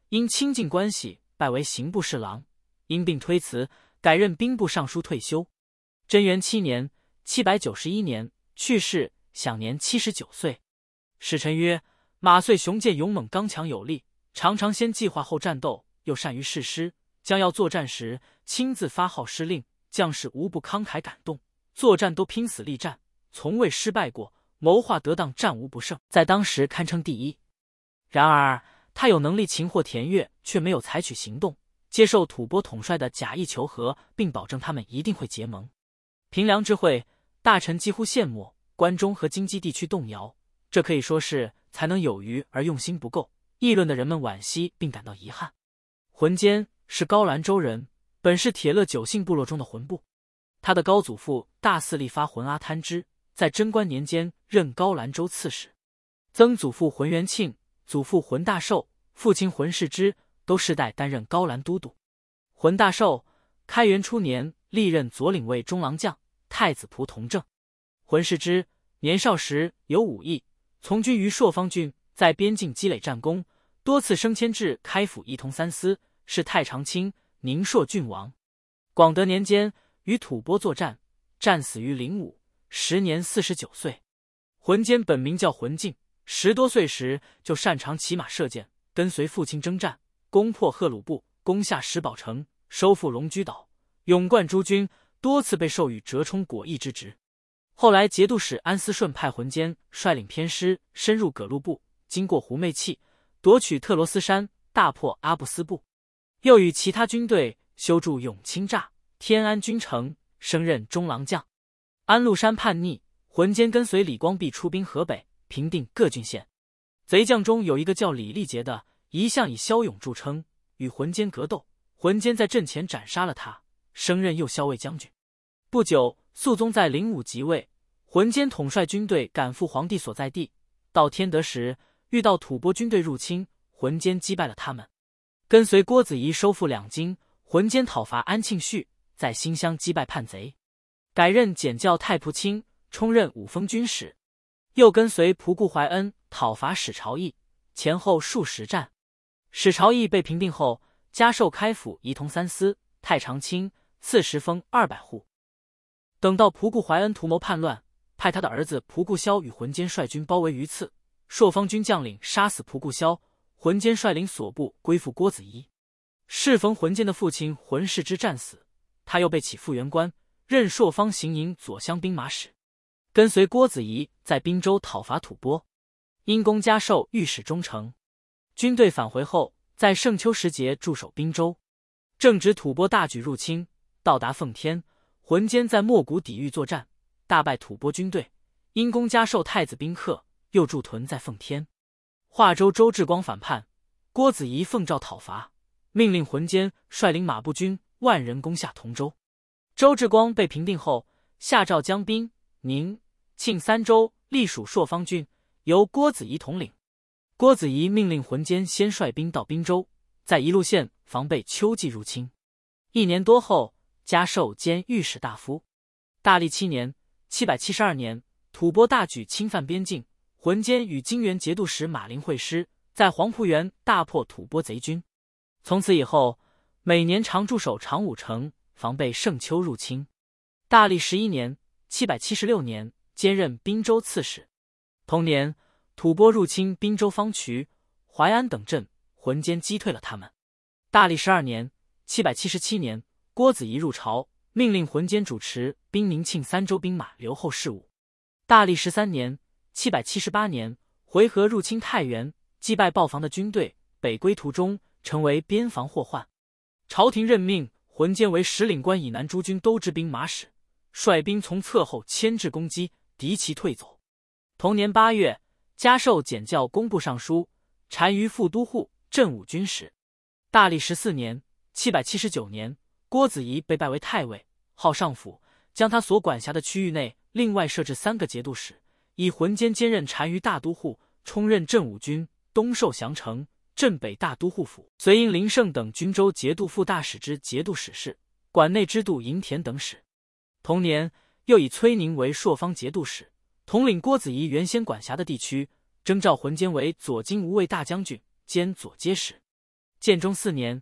因亲近关系拜为刑部侍郎，因病推辞，改任兵部尚书退休。贞元7年791年去世，享年79岁。史臣曰：马遂雄健勇猛，刚强有力，常常先计划后战斗，又善于誓师。将要作战时，亲自发号施令，将士无不慷慨感动。作战都拼死力战，从未失败过，谋划得当，战无不胜，在当时堪称第一。然而他有能力擒获田悦，却没有采取行动，接受吐蕃统帅的假意求和，并保证他们一定会结盟。平凉之会，大臣几乎羡慕，关中和京畿地区动摇，这可以说是才能有余而用心不够。议论的人们惋惜并感到遗憾。浑坚是高兰州人，本是铁勒9姓部落中的浑部。他的高祖父大肆力发浑阿贪之，在贞观年间任高兰州刺史。曾祖父浑元庆、祖父浑大寿、父亲浑世之都世代担任高兰都督。浑大寿开元初年历任左领卫中郎将、太子仆同政。浑世之年少时有武艺，从军于朔方郡，在边境积累战功，多次升迁至开府仪同三司，是太常卿、宁朔郡王。广德年间与吐蕃作战，战死于灵武，时年49岁。浑坚本名叫浑敬，10多岁时就擅长骑马射箭，跟随父亲征战，攻破赫鲁部，攻下石宝城，收复龙居岛，勇冠诸军，多次被授予折冲果毅之职。后来节度使安思顺派浑坚率领偏师深入葛路部，经过胡媚契，夺取特罗斯山，大破阿布斯部，又与其他军队修筑永清栅、天安军城，升任中郎将。安禄山叛逆，浑坚跟随李光弼出兵河北，平定各郡县。贼将中有一个叫李立杰的，一向以骁勇著称，与浑坚格斗，浑坚在阵前斩杀了他，升任右骁卫将军。不久，肃宗在灵武即位，浑坚统帅军队赶赴皇帝所在地。到天德时，遇到吐蕃军队入侵，浑坚击败了他们。跟随郭子仪收复两京，浑坚讨伐安庆绪，在新乡击败叛贼，改任检校太仆卿，充任五峰军使。又跟随仆固怀恩讨伐史朝义，前后数十战。史朝义被平定后，加授开府仪同三司、太常卿，赐食封200户。等到仆固怀恩图谋叛乱，派他的儿子仆固萧与浑坚率军包围榆次，朔方军将领杀死仆固萧，浑坚率领所部归附郭子仪。适逢浑坚的父亲浑世之战死，他又被起复原官，任朔方行营左厢兵马使，跟随郭子仪在滨州讨伐吐蕃，因功加授御史中丞。军队返回后，在盛秋时节驻守滨州。正值吐蕃大举入侵，到达奉天，浑坚在莫谷抵御作战，大败吐蕃军队，因功加授太子宾客，又驻屯在奉天。华州周志光反叛，郭子仪奉诏讨伐，命令浑坚率领马步军10000人攻下同州。周志光被平定后，下诏江滨、宁、庆3州隶属朔方郡，由郭子仪统领。郭子仪命令浑坚先率兵到滨州，在一路县防备秋季入侵。1年多后，加授兼御史大夫。大历7年772年，吐蕃大举侵犯边境，浑坚与泾原节度使马林会师，在黄浦原大破吐蕃贼军。从此以后，每年常驻守长武城，防备盛秋入侵。大历11年776年，兼任滨州刺史。同年，吐蕃入侵滨州方渠、淮安等镇，浑坚击退了他们。大历12年777年，郭子仪入朝，命令浑坚主持滨宁庆3州兵马留后事务。大历13年778年，回纥入侵太原，击败豹房的军队，北归途中成为边防祸患。朝廷任命浑坚为10领关以南诸军都知兵马使，率兵从侧后牵制攻击，敌其退走。同年8月，加授检校工部尚书，单于副都护、镇武军使。大历14年779年，郭子仪被拜为太尉，号上府，将他所管辖的区域内另外设置3个节度使，以浑坚兼任单于大都护，充任镇武军东授降城、镇北大都护府，随营林胜等军州节度副大使之节度使事，管内支度营田等使。同年，又以崔宁为朔方节度使，统领郭子仪原先管辖的地区，征召浑坚为左京无卫大将军兼左阶使。 建中4年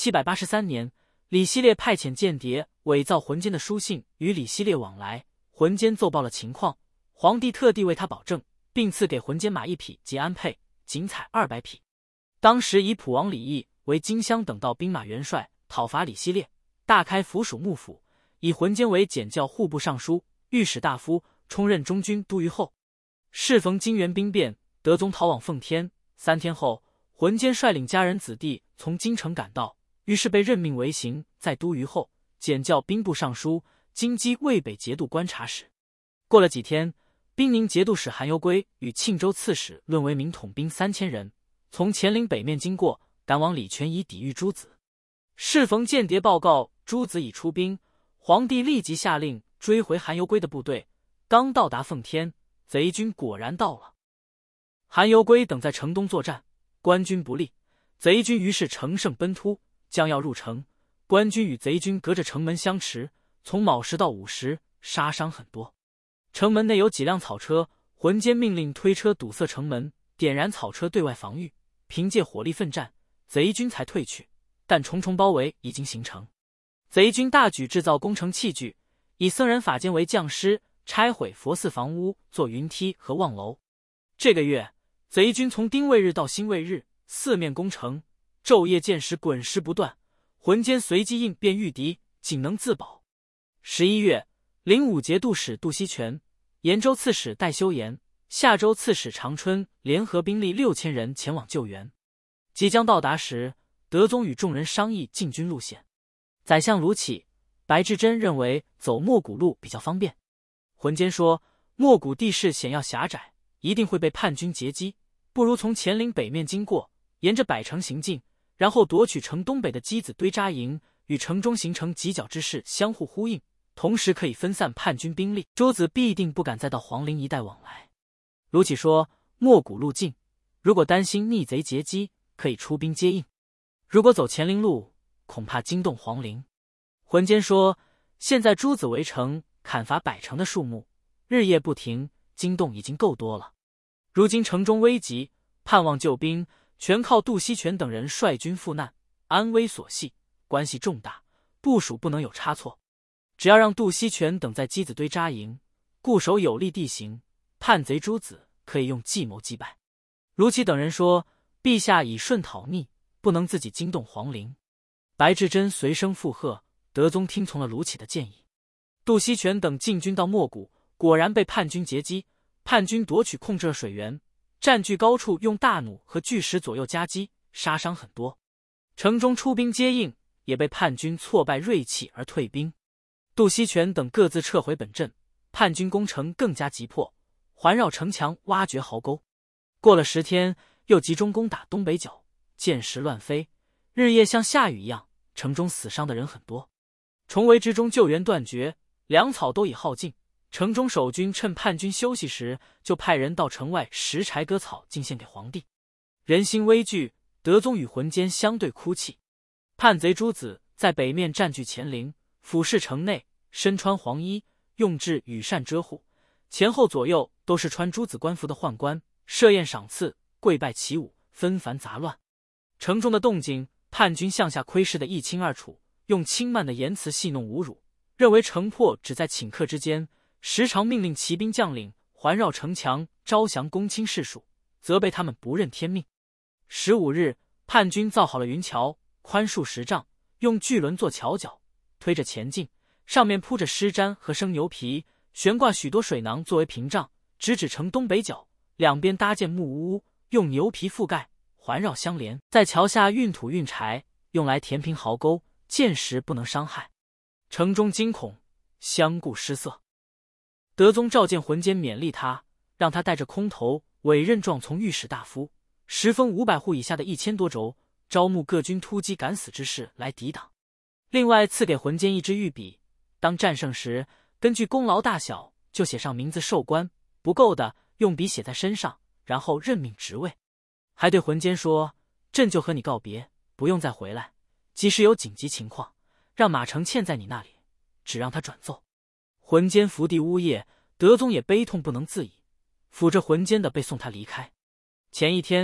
783年，李希烈派遣间谍伪造浑间的书信，与李希烈往来。浑间奏报了情况，皇帝特地为他保证，并赐给浑间马1匹及鞍辔、锦彩200匹。当时以普王李毅为荆襄等道兵马元帅，讨伐李希烈，大开府属幕府，以浑间为检校户部尚书、御史大夫，充任中军都虞候。适逢金元兵变，德宗逃往奉天。3天后，浑间率领家人子弟从京城赶到，于是被任命为行在都虞候，检校兵部尚书、京畿渭北节度观察使。过了几天，兵宁节度使韩攸归与庆州刺史论为明统兵3000人，从乾陵北面经过，赶往礼泉以抵御诸子。适逢间谍报告诸子已出兵，皇帝立即下令追回韩攸归的部队。刚到达奉天，贼军果然到了。韩攸归等在城东作战，官军不利，贼军于是乘胜奔突，将要入城。官军与贼军隔着城门相持，从卯时到午时，杀伤很多。城门内有几辆草车，浑间命令推车堵塞城门，点燃草车对外防御。凭借火力奋战，贼军才退去，但重重包围已经形成。贼军大举制造工程器具，以僧人法监为匠师，拆毁佛寺房屋，做云梯和望楼。这个月，贼军从丁未日到辛未日，四面攻城，昼夜箭矢滚石不断。浑间随机应变御敌，仅能自保。11月，灵武节度使杜锡全、延州刺史戴修言、夏州刺史长春联合兵力6000人前往救援。即将到达时，德宗与众人商议进军路线。宰相卢杞、白志珍认为走莫谷路比较方便。浑间说，莫谷地势险要狭窄，一定会被叛军截击，不如从乾陵北面经过，沿着百城行进，然后夺取城东北的箕子堆扎营，与城中形成犄角之势，相互呼应，同时可以分散叛军兵力，诸子必定不敢再到皇陵一带往来。卢杞说，莫谷路近，如果担心逆贼截击，可以出兵接应；如果走乾陵路，恐怕惊动皇陵。浑间说，现在诸子围城，砍伐百城的树木，日夜不停，惊动已经够多了。如今城中危急，盼望救兵，全靠杜锡全等人率军赴难，安危所系，关系重大，部署不能有差错。只要让杜锡全等在箕子堆扎营，固守有利地形，叛贼诸子可以用计谋击败。卢杞等人说，陛下以顺讨逆，不能自己惊动皇陵。白志珍随声附和，德宗听从了卢杞的建议。杜锡全等进军到莫谷，果然被叛军截击，叛军夺取控制了水源，占据高处，用大弩和巨石左右夹击，杀伤很多。城中出兵接应，也被叛军挫败锐气而退兵。杜锡全等各自撤回本阵，叛军攻城更加急迫，环绕城墙，挖掘壕沟。过了10天，又集中攻打东北角，箭石乱飞，日夜像下雨一样，城中死伤的人很多。重围之中，救援断绝，粮草都已耗尽。城中守军趁叛军休息时，就派人到城外拾柴割草进献给皇帝。人心危惧，德宗与浑间相对哭泣。叛贼诸子在北面占据乾陵，俯视城内，身穿黄衣，用制羽扇遮护，前后左右都是穿诸子官服的宦官，设宴赏赐，跪拜起舞，纷繁杂乱。城中的动静，叛军向下窥视得一清二楚，用轻慢的言辞戏弄侮辱，认为城破只在顷刻之间，时常命令骑兵将领环绕城墙，招降公卿士庶，责备他们不认天命。15日，叛军造好了云桥，宽数10丈，用巨轮做桥脚，推着前进，上面铺着湿毡和生牛皮，悬挂许多水囊作为屏障，直指城东北角，两边搭建木屋，用牛皮覆盖，环绕相连，在桥下运土运柴，用来填平壕沟，箭石不能伤害。城中惊恐，相顾失色。德宗召见浑间，勉励他，让他带着空头委任状从御史大夫，时封500户以下的1000多州，招募各军突击敢死之士来抵挡。另外赐给浑间一支御笔，当战胜时，根据功劳大小就写上名字授官，不够的用笔写在身上，然后任命职位。还对浑间说，朕就和你告别，不用再回来，即使有紧急情况，让马承嵌在你那里，只让他转奏。浑间伏地呜咽，德宗也悲痛不能自已，抚着浑间的背送他离开。前一天，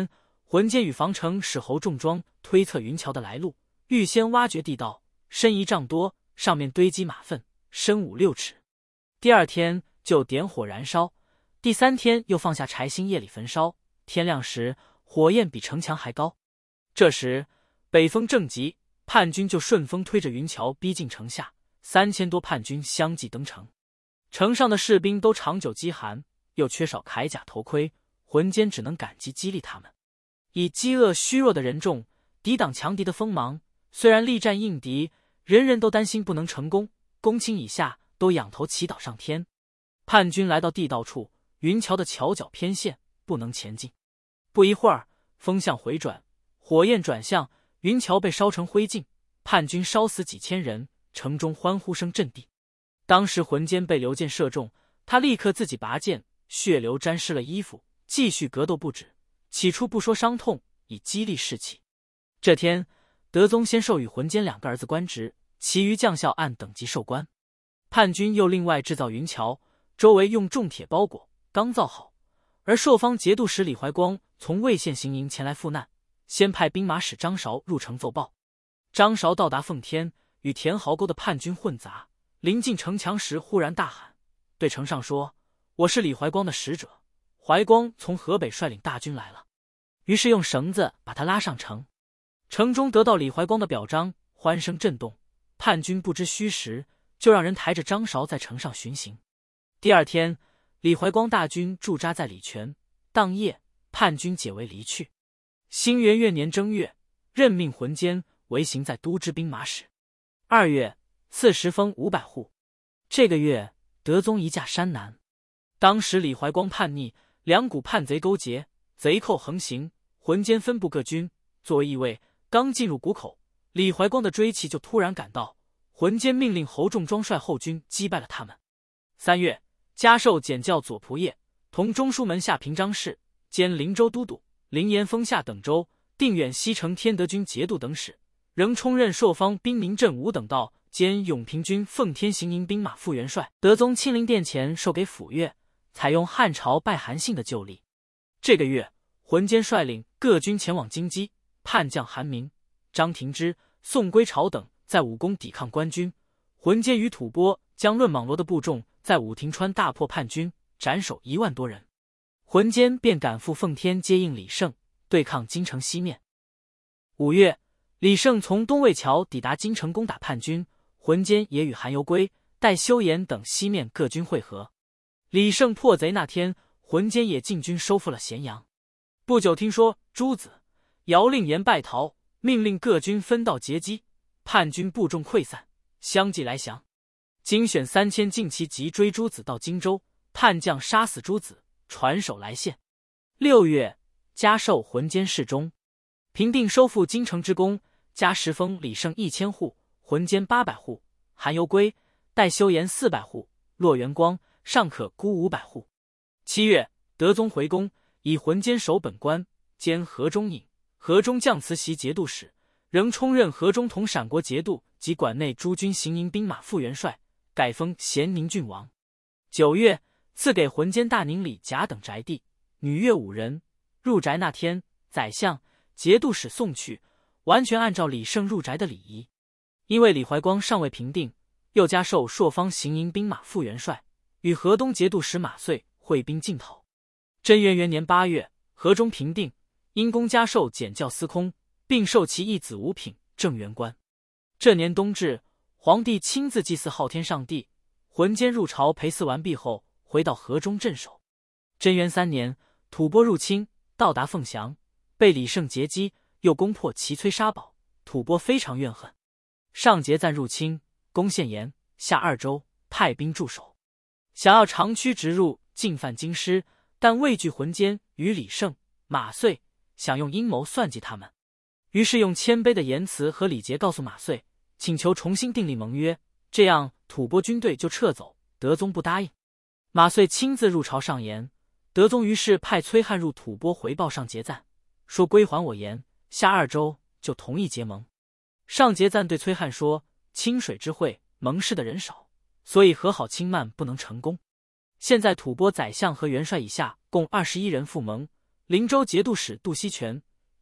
浑间与防城使侯仲庄推测云桥的来路，预先挖掘地道，深1丈多，上面堆积马粪，深5、6尺。第二天就点火燃烧，第3天又放下柴薪夜里焚烧，天亮时火焰比城墙还高。这时北风正急，叛军就顺风推着云桥逼近城下，3000多叛军相继登城。城上的士兵都长久饥寒，又缺少铠甲头盔，浑间只能感激激励他们，以饥饿虚弱的人众抵挡强敌的锋芒。虽然力战应敌，人人都担心不能成功，公卿以下都仰头祈祷上天。叛军来到地道处，云桥的桥脚偏陷，不能前进。不一会儿，风向回转，火焰转向，云桥被烧成灰烬，叛军烧死几千人，城中欢呼声震地。当时浑间被刘建射中，他立刻自己拔剑，血流沾湿了衣服，继续格斗不止。起初不说伤痛，以激励士气。这天，德宗先授予浑间2个儿子官职，其余将校按等级授官。叛军又另外制造云桥，周围用重铁包裹，刚造好。而朔方节度使李怀光从魏县行营前来赴难，先派兵马使张韶入城奏报。张韶到达奉天，与田壕沟的叛军混杂，临近城墙时忽然大喊，对城上说：“我是李怀光的使者，怀光从河北率领大军来了。”于是用绳子把他拉上城。城中得到李怀光的表彰，欢声震动。叛军不知虚实，就让人抬着张韶在城上巡行。第二天，李怀光大军驻扎在礼泉，当夜叛军解围离去。兴元元年正月，任命浑间为行在都知兵马使。2月，赐10封500户。这个月，德宗移驾山南。当时李怀光叛逆，两股叛贼勾结，贼寇横行，浑间分布各军。作为义卫，刚进入谷口，李怀光的追骑就突然赶到，浑间命令侯仲庄率后军击败了他们。3月，加授检校左仆射，同中书门下平章事，兼灵州都督、临岩峰下等州、定远西城天德军节度等使，仍充任朔方兵民镇武等道，兼永平军奉天行营兵马副元帅。德宗亲临殿前授给府乐，采用汉朝拜韩信的旧例。这个月，浑间率领各军前往京畿，叛将韩明、张廷之、宋归朝等在武功抵抗官军。浑间与吐蕃将论莽罗的部众在武亭川大破叛军，斩首1万多人。浑间便赶赴奉天接应李胜，对抗京城西面。5月，李胜从东魏桥抵达京城攻打叛军，浑间也与韩游归、戴修言等西面各军会合。李胜破贼那天，浑间也进军收复了咸阳。不久听说诸子、姚令言败逃，命令各军分道截击，叛军部众溃散，相继来降。精选3000劲骑急追诸子到荆州，叛将杀死诸子，传首来献。6月，加授浑间侍中，平定收复京城之功，加10封李胜1000户，浑间800户，韩游归、戴修言400户，骆元光、尚可孤500户。7月，德宗回宫，以浑间守本官，兼河中尹、河中将祠袭节度使，仍充任河中同陕国节度及管内诸军行营兵马副元帅，改封咸宁郡王。9月，赐给浑间大宁里甲等宅地，女乐5人。入宅那天，宰相、节度使送去，完全按照李胜入宅的礼仪。因为李怀光尚未平定，又加授朔方行营兵马副元帅，与河东节度使马遂会兵进讨。贞元元年8月，河中平定，因公加授检校司空，并授其一子五品正元官。这年冬至，皇帝亲自祭祀昊天上帝。浑间入朝陪祀完毕后，回到河中镇守。贞元3年，吐蕃入侵，到达凤翔，被李胜截击，又攻破齐崔沙堡，吐蕃非常怨恨。上节赞入侵，攻陷延、夏2州，派兵驻守，想要长驱直入，进犯京师，但畏惧浑间与李胜、马遂，想用阴谋算计他们。于是用谦卑的言辞和礼节告诉马遂，请求重新订立盟约，这样吐蕃军队就撤走。德宗不答应。马遂亲自入朝上言，德宗于是派崔翰入吐蕃回报上节赞，说归还我延、夏2州，就同意结盟。上节赞对崔翰说，清水之会盟誓的人少，所以和好轻慢不能成功。现在吐蕃宰相和元帅以下共21人赴盟，灵州节度使杜锡全、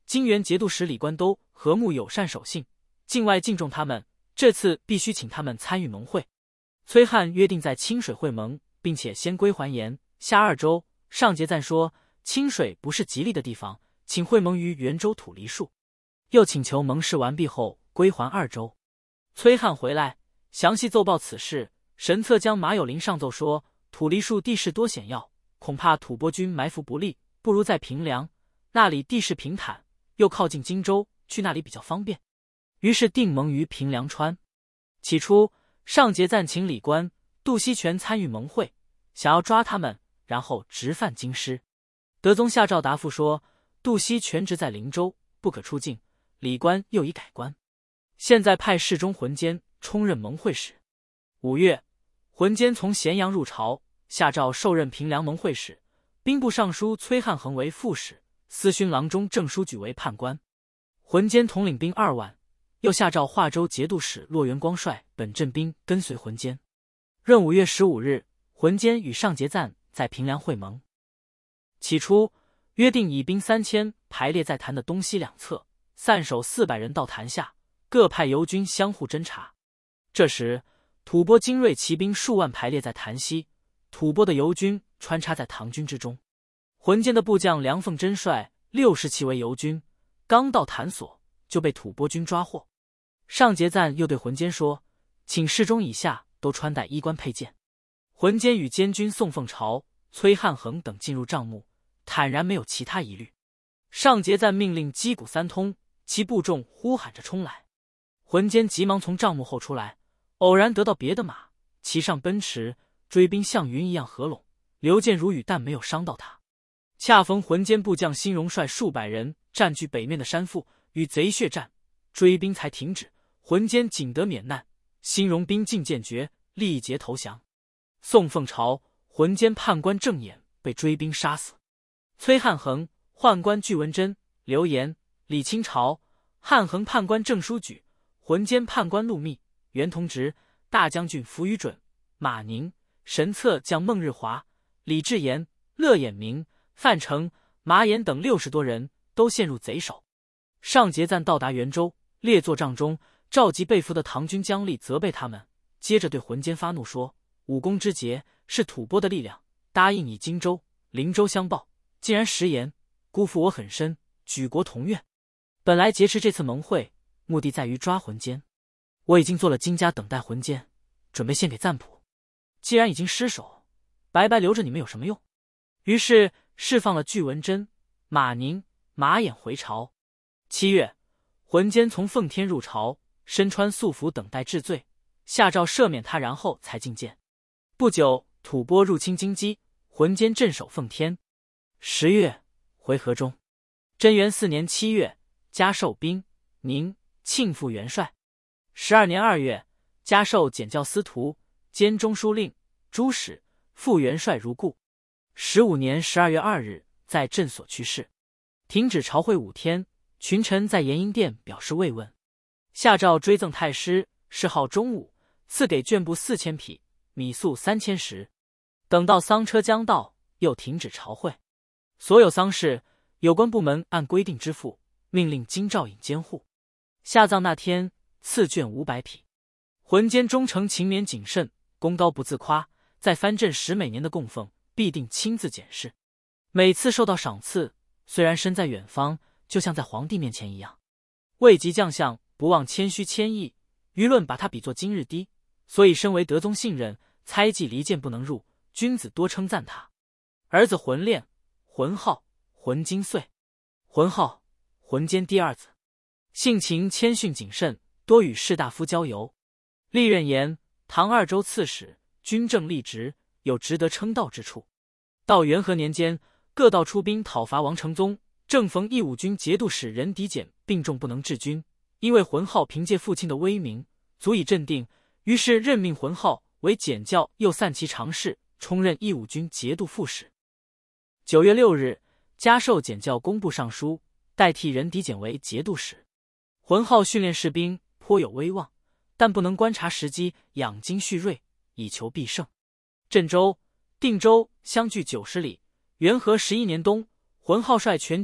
金元节度使李官都和睦友善守信，境外敬重他们，这次必须请他们参与盟会。崔汉约定在清水会盟，并且先归还延、下2州。上节赞说清水不是吉利的地方，请会盟于元州土梨树，又请求盟誓完毕后归还2州。崔汉回来详细奏报此事，神策将马有林上奏说，土梨树地势多险要，恐怕吐蕃军埋伏不利，不如在平凉，那里地势平坦，又靠近荆州，去那里比较方便。于是定盟于平凉川。起初上节赞请李官、杜锡全参与盟会，想要抓他们，然后直犯京师。德宗下诏答复说，杜锡全职在灵州，不可出境，李官又已改官，现在派侍中浑坚充任盟会使。5月，浑坚从咸阳入朝，下诏授任平凉盟会使，兵部尚书崔汉衡为副使，司勋郎中郑书举为判官。浑坚统领兵2万，又下诏华州节度使骆元光率本镇兵跟随浑坚。闰5月15日，浑坚与上节赞在平凉会盟。起初约定以兵3000排列在坛的东西两侧，散守400人到坛下，各派游军相互侦察。这时吐蕃精锐骑兵数万排列在坛西，吐蕃的游军穿插在唐军之中。浑坚的部将梁凤珍率60骑为游军，刚到坛所就被吐蕃军抓获。上节赞又对浑坚说，请侍中以下都穿戴衣冠佩剑。浑坚与监军宋凤朝、崔汉衡等进入帐幕，坦然没有其他疑虑。上节赞命令击鼓3通，其部众呼喊着冲来。浑坚急忙从帐幕后出来，偶然得到别的马，骑上奔驰，追兵像云一样合拢，流箭如雨，但没有伤到他。恰逢浑坚部将辛荣率数百人占据北面的山腹，与贼血战，追兵才停止。浑坚仅得免难，辛荣兵尽见绝，力竭投降。宋凤朝、浑坚判官郑衍被追兵杀死。崔汉衡、宦官巨文贞、刘延、李清朝、汉衡判官郑书举、浑坚判官陆密、袁同直、大将军符于准、马宁、神策将孟日华、李志言、乐衍明、范成、马衍等60多人都陷入贼手。上节赞到达元州，列坐帐中，召集被俘的唐军将吏，责备他们。接着对浑坚发怒说，武功之节是吐蕃的力量，答应以荆州、灵州相报，竟然食言，辜负我很深，举国同怨。本来劫持这次盟会，目的在于抓浑坚，我已经做了金家，等待浑坚，准备献给赞普。既然已经失手，白白留着你们有什么用？于是释放了巨文贞、马宁、马衍回朝。7月，浑坚从奉天入朝，身穿素服等待治罪，下诏赦免他，然后才觐见。不久，吐蕃入侵京畿，浑坚镇守奉天。10月，回河中。贞元4年7月，加授兵、宁、庆副元帅。12年2月，加授检校司徒、兼中书令、诸使、副元帅如故。15年12月2日，在镇所去世。停止朝会5天，群臣在延英殿表示慰问。下诏追赠太师，谥号忠武，赐给绢布4000匹，米粟3000石。等到丧车将到，又停止朝会。所有丧事，有关部门按规定支付，命令京兆尹监护。下葬那天，赐绢500匹。浑坚忠诚勤勉谨慎，功高不自夸，在藩镇时每年的供奉必定亲自检视。每次受到赏赐，虽然身在远方，就像在皇帝面前一样。位极将相，不忘谦虚谦抑，舆论把他比作今日低，所以身为德宗信任，猜忌离间不能入，君子多称赞他。儿子浑练、浑浩、浑金岁。浑浩、浑坚第二子，性情谦逊谨慎，多与士大夫交游。历任言唐2州刺史，军政立直，有值得称道之处。到元和年间，各道出兵讨伐王承宗，正逢义武军节度使任迪简病重不能治军，因为浑浩凭借父亲的威名足以镇定，于是任命浑浩为检校，又散骑常侍，充任义武军节度副使。9月6日，加授检校工部尚书，代替任迪简为节度使。浑浩训练士兵颇有威望，但不能观察时机，养精蓄锐，以求必胜。镇州、定州相距90里。元和11年冬，浑浩率全军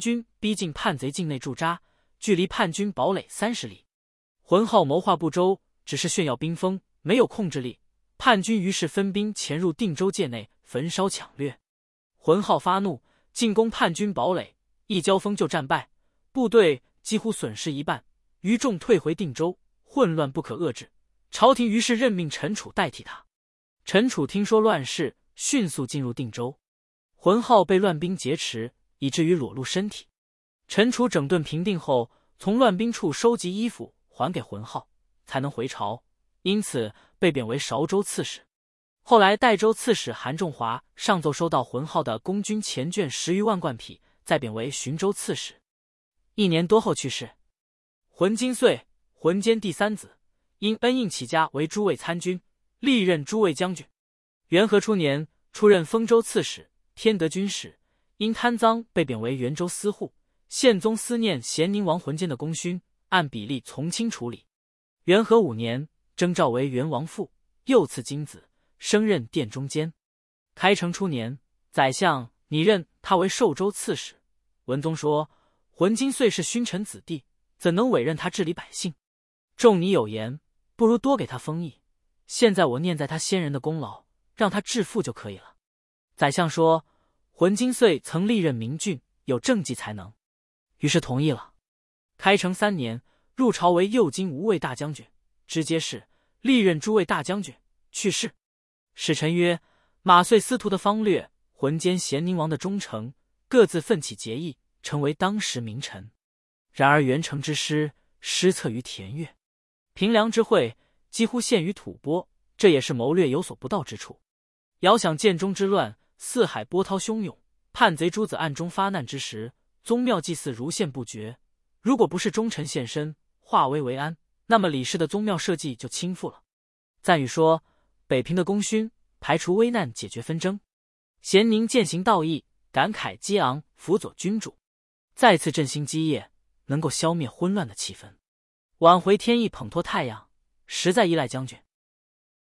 逼近叛贼境内驻扎，距离叛军堡垒30里。浑浩谋划不周，只是炫耀兵锋，没有控制力。叛军于是分兵潜入定州界内，焚烧抢掠。浑浩发怒，进攻叛军堡垒，一交锋就战败，部队几乎损失一半，余众退回定州，混乱不可遏制。朝廷于是任命陈楚代替他。陈楚听说乱事，迅速进入定州。浑浩被乱兵劫持，以至于裸露身体。陈楚整顿平定后，从乱兵处收集衣服还给浑浩，才能回朝，因此被贬为韶州刺史。后来代州刺史韩仲华上奏收到浑浩的公军钱卷10余万贯匹，再贬为寻州刺史。1年多后去世。浑金岁，浑坚第3子，因恩应起家为诸卫参军，历任诸卫将军。元和初年，出任丰州刺史、天德军使，因贪赃被贬为元州司户。宪宗思念咸宁王浑坚的功勋，按比例从轻处理。元和5年，征召为元王父，又赐金子，升任殿中监。开成初年，宰相拟任他为寿州刺史。文宗说：“浑金虽是勋臣子弟，怎能委任他治理百姓？仲尼有言，不如多给他封邑。现在我念在他先人的功劳，让他致富就可以了。”宰相说：“浑金岁曾历任明郡，有政绩才能。”于是同意了。开成3年，入朝为右京无卫大将军，知接事，历任诸卫大将军，去世。使臣曰：“马遂司徒的方略，浑坚咸宁王的忠诚，各自奋起节义，成为当时名臣。然而元成之师，失策于田悦，平凉之会，几乎陷于吐蕃，这也是谋略有所不到之处。遥想建中之乱，四海波涛汹涌，叛贼诸子暗中发难之时，宗庙祭祀如线不绝。如果不是忠臣现身，化危为安，那么李氏的宗庙社稷就倾覆了。”赞誉说：“北平的功勋，排除危难，解决纷争。咸宁践行道义，感慨激昂，辅佐君主，再次振兴基业，能够消灭混乱的气氛，挽回天意，捧托太阳，实在依赖将军。”